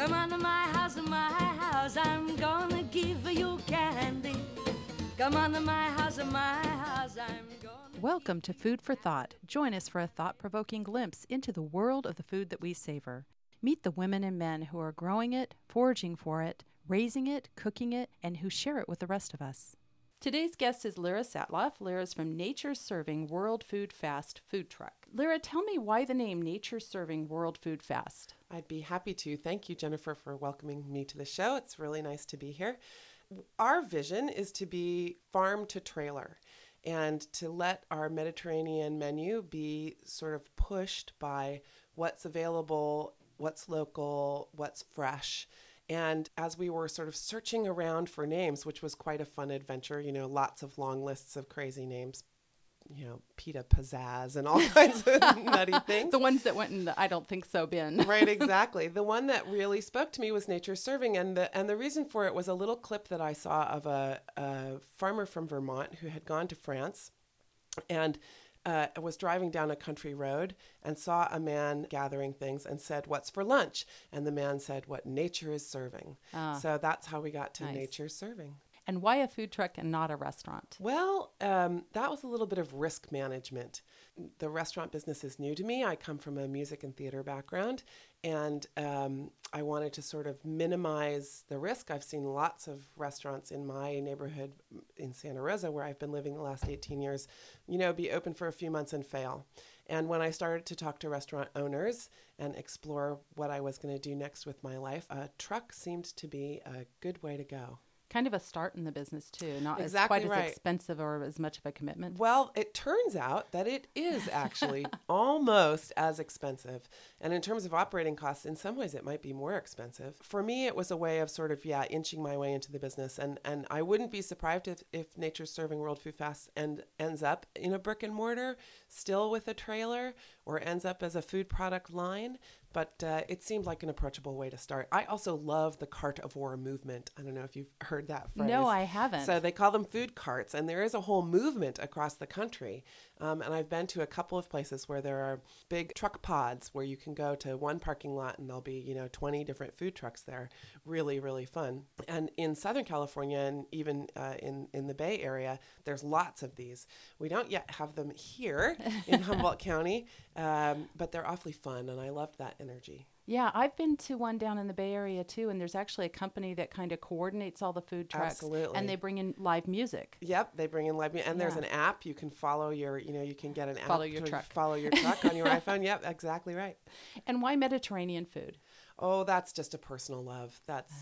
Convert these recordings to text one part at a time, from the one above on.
Come on to my house, I'm gonna give you candy. Come on to my house, I'm gonna... Welcome to Food for Thought. Join us for a thought-provoking glimpse into the world of the food that we savor. Meet the women and men who are growing it, foraging for it, raising it, cooking it, and who share it with the rest of us. Today's guest is Lyra Satloff. Lyra's from Nature's Serving World Food Fast food truck. Lyra, tell me why the name Nature's Serving World Food Fast. I'd be happy to. Thank you, Jennifer, for welcoming me to the show. It's really nice to be here. Our vision is to be farm to trailer and to let our Mediterranean menu be sort of pushed by what's available, what's local, what's fresh. And as we were sort of searching around for names, which was quite a fun adventure, lots of long lists of crazy names, pita pizzazz and all kinds of nutty things. The ones that went in the I don't think so bin. Right, exactly. The one that really spoke to me was Nature's Serving. And the reason for it was a little clip that I saw of a farmer from Vermont who had gone to France and was driving down a country road and saw a man gathering things and said, "What's for lunch?" And the man said, "What nature is serving." So that's how we got to Nice. Nature's Serving. And why a food truck and not a restaurant? Well, that was a little bit of risk management. The restaurant business is new to me. I come from a music and theater background, and I wanted to sort of minimize the risk. I've seen lots of restaurants in my neighborhood in Santa Rosa, where I've been living the last 18 years, be open for a few months and fail. And when I started to talk to restaurant owners and explore what I was going to do next with my life, a truck seemed to be a good way to go. Kind of a start in the business, too. Not Exactly as quite right. as expensive or as much of a commitment. Well, it turns out that it is actually almost as expensive. And in terms of operating costs, in some ways it might be more expensive. For me, it was a way of sort of, inching my way into the business. And I wouldn't be surprised if Nature's Serving World Food Fast ends up in a brick and mortar, still with a trailer, or ends up as a food product line. But it seemed like an approachable way to start. I also love the carnivore movement. I don't know if you've heard that phrase. No, I haven't. So they call them food carts, and there is a whole movement across the country. And I've been to a couple of places where there are big truck pods where you can go to one parking lot and there'll be, 20 different food trucks there. Really, really fun. And in Southern California and even in the Bay Area, there's lots of these. We don't yet have them here in Humboldt County, but they're awfully fun, and I loved that energy. Yeah, I've been to one down in the Bay Area, too, and there's actually a company that kind of coordinates all the food trucks. Absolutely. And they bring in live music. Yep, they bring in live music. And there's an app. You can follow you can get an app. Follow your truck. Follow your truck on your iPhone. Yep, exactly right. And why Mediterranean food? Oh, that's just a personal love. That's,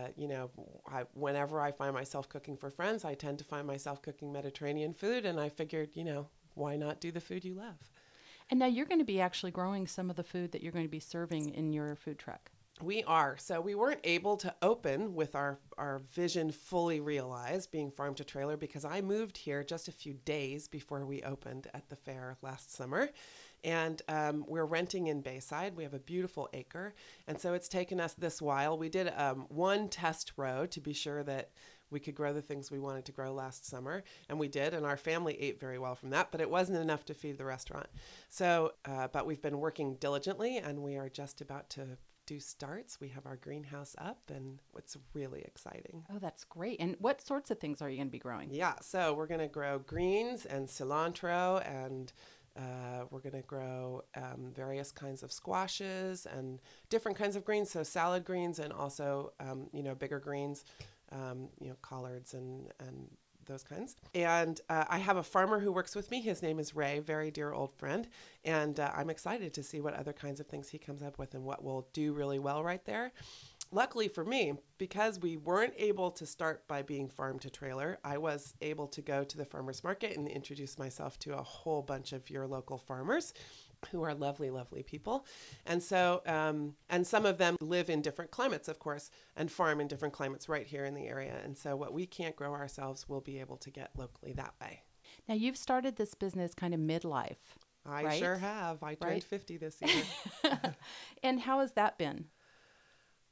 whenever I find myself cooking for friends, I tend to find myself cooking Mediterranean food. And I figured, why not do the food you love? And now you're going to be actually growing some of the food that you're going to be serving in your food truck. We are. So we weren't able to open with our vision fully realized, being farm to trailer, because I moved here just a few days before we opened at the fair last summer. And we're renting in Bayside. We have a beautiful acre. And so it's taken us this while. We did one test row to be sure that we could grow the things we wanted to grow last summer, and we did, and our family ate very well from that, but it wasn't enough to feed the restaurant. So, but we've been working diligently, and we are just about to do starts. We have our greenhouse up, and it's really exciting. Oh, that's great. And what sorts of things are you going to be growing? Yeah, so we're going to grow greens and cilantro, and we're going to grow various kinds of squashes and different kinds of greens, so salad greens and also, bigger greens. Collards and those kinds. And I have a farmer who works with me. His name is Ray, very dear old friend. And I'm excited to see what other kinds of things he comes up with and what will do really well right there. Luckily for me, because we weren't able to start by being farm to trailer, I was able to go to the farmer's market and introduce myself to a whole bunch of your local farmers who are lovely, lovely people. And so, and some of them live in different climates, of course, and farm in different climates right here in the area. And so what we can't grow ourselves, we'll be able to get locally that way. Now, you've started this business kind of midlife. I right? sure have. I turned 50 this year. And how has that been?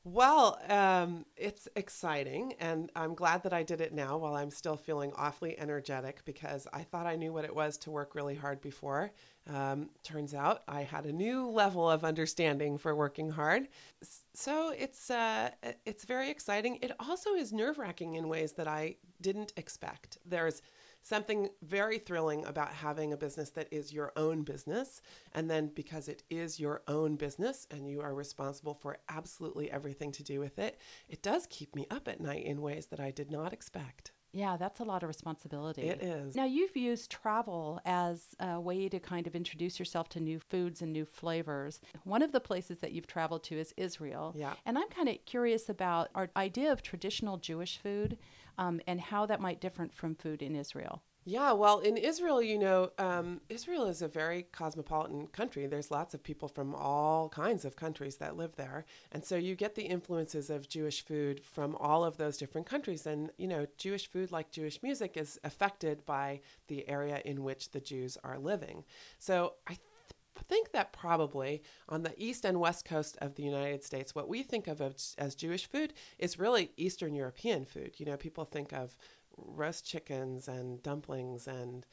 Well, it's exciting, and I'm glad that I did it now while I'm still feeling awfully energetic because I thought I knew what it was to work really hard before. Turns out I had a new level of understanding for working hard. So it's very exciting. It also is nerve-wracking in ways that I didn't expect. There's something very thrilling about having a business that is your own business. And then because it is your own business and you are responsible for absolutely everything to do with it, it does keep me up at night in ways that I did not expect. Yeah, that's a lot of responsibility. It is. Now, you've used travel as a way to kind of introduce yourself to new foods and new flavors. One of the places that you've traveled to is Israel. Yeah. And I'm kind of curious about our idea of traditional Jewish food and how that might differ from food in Israel. Yeah, well, in Israel, Israel is a very cosmopolitan country. There's lots of people from all kinds of countries that live there. And so you get the influences of Jewish food from all of those different countries. And, Jewish food, like Jewish music, is affected by the area in which the Jews are living. So I think that probably on the east and west coast of the United States, what we think of as Jewish food is really Eastern European food. People think of roast chickens and dumplings and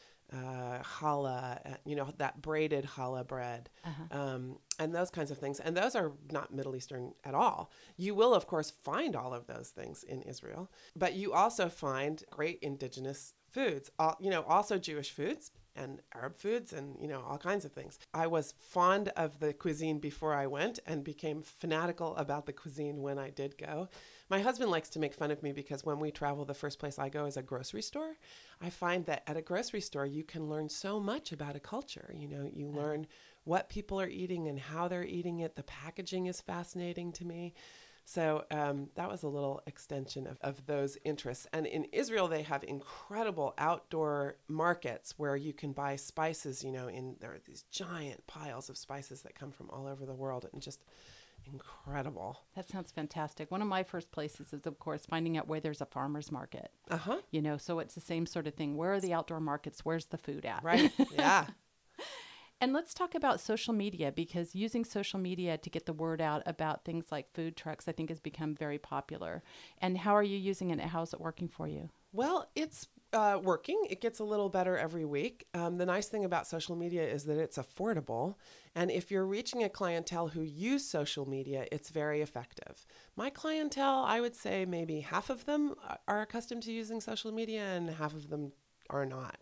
challah, that braided challah bread, and those kinds of things. And those are not Middle Eastern at all. You will, of course, find all of those things in Israel, but you also find great indigenous foods, also Jewish foods and Arab foods and, all kinds of things. I was fond of the cuisine before I went and became fanatical about the cuisine when I did go. My husband likes to make fun of me because when we travel, the first place I go is a grocery store. I find that at a grocery store, you can learn so much about a culture. You learn what people are eating and how they're eating it. The packaging is fascinating to me. So that was a little extension of those interests. And in Israel, they have incredible outdoor markets where you can buy spices, there are these giant piles of spices that come from all over the world and just incredible. That sounds fantastic. One of my first places is, of course, finding out where there's a farmer's market. Uh-huh. So it's the same sort of thing. Where are the outdoor markets? Where's the food at? Right. Yeah. And let's talk about social media, because using social media to get the word out about things like food trucks, I think, has become very popular. And how are you using it? How's it working for you? Well, it's working. It gets a little better every week. The nice thing about social media is that it's affordable. And if you're reaching a clientele who use social media, it's very effective. My clientele, I would say maybe half of them are accustomed to using social media and half of them are not.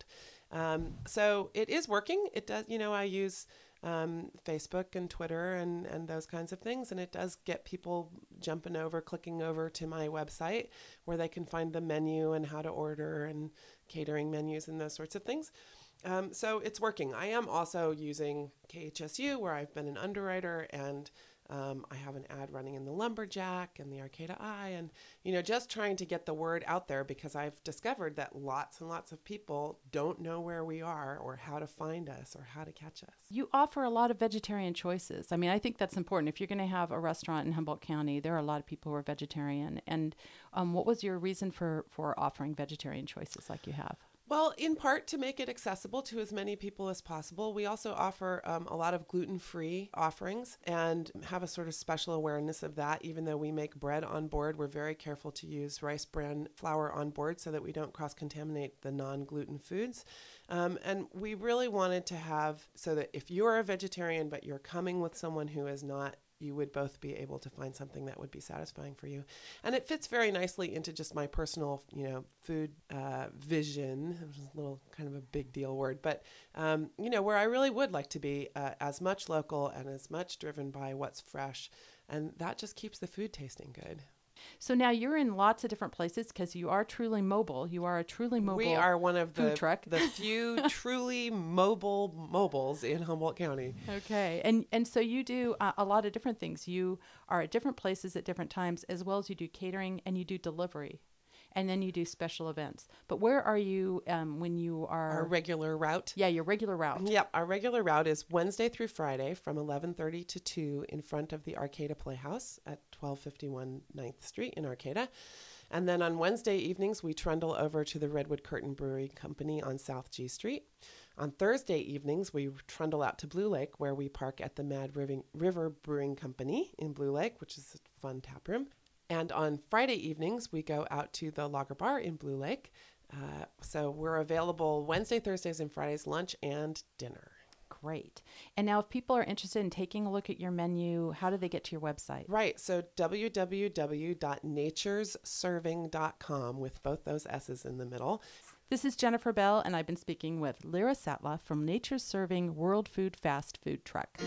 So it is working. It does, I use Facebook and Twitter and those kinds of things. And it does get people clicking over to my website where they can find the menu and how to order and catering menus and those sorts of things. So it's working. I am also using KHSU, where I've been an underwriter, and I have an ad running in the Lumberjack and the Arcata Eye, and just trying to get the word out there, because I've discovered that lots and lots of people don't know where we are or how to find us or how to catch us. You offer a lot of vegetarian choices. I mean, I think that's important. If you're going to have a restaurant in Humboldt County, there are a lot of people who are vegetarian. And what was your reason for offering vegetarian choices like you have? Well, in part to make it accessible to as many people as possible. We also offer a lot of gluten-free offerings and have a sort of special awareness of that. Even though we make bread on board, we're very careful to use rice bran flour on board so that we don't cross-contaminate the non-gluten foods. And we really wanted to have so that if you're a vegetarian but you're coming with someone who is not, you would both be able to find something that would be satisfying for you. And it fits very nicely into just my personal, food vision. It was a little kind of a big deal word, but, where I really would like to be as much local and as much driven by what's fresh. And that just keeps the food tasting good. So now you're in lots of different places because you are truly mobile. You are a truly mobile We are one of food truck. the few truly mobile mobiles in Humboldt County. Okay. And so you do a lot of different things. You are at different places at different times, as well as you do catering and you do delivery. And then you do special events. But where are you when you are... Our regular route? Yeah, your regular route. Yep. Our regular route is Wednesday through Friday from 11:30 to 2 in front of the Arcata Playhouse at 1251 9th Street in Arcata. And then on Wednesday evenings, we trundle over to the Redwood Curtain Brewing Company on South G Street. On Thursday evenings, we trundle out to Blue Lake, where we park at the Mad River Brewing Company in Blue Lake, which is a fun tap room. And on Friday evenings, we go out to the Lager Bar in Blue Lake. So we're available Wednesday, Thursdays, and Fridays, lunch and dinner. Great. And now if people are interested in taking a look at your menu, how do they get to your website? Right. So www.naturesserving.com with both those S's in the middle. This is Jennifer Bell, and I've been speaking with Lyra Satla from Nature's Serving World Food Fast Food Truck.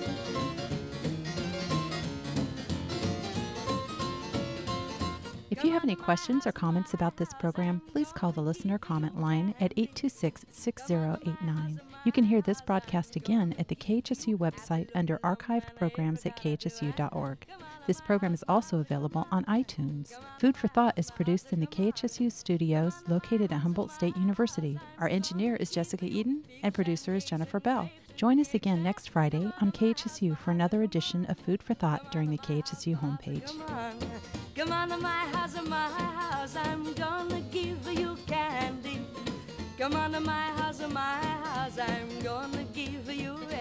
If you have any questions or comments about this program, please call the listener comment line at 826-6089. You can hear this broadcast again at the KHSU website under archived programs at khsu.org. This program is also available on iTunes. Food for Thought is produced in the KHSU studios located at Humboldt State University. Our engineer is Jessica Eden, and producer is Jennifer Bell. Join us again next Friday on KHSU for another edition of Food for Thought during the KHSU homepage. Come on to my house, I'm gonna give you candy. Come on to my house, I'm gonna give you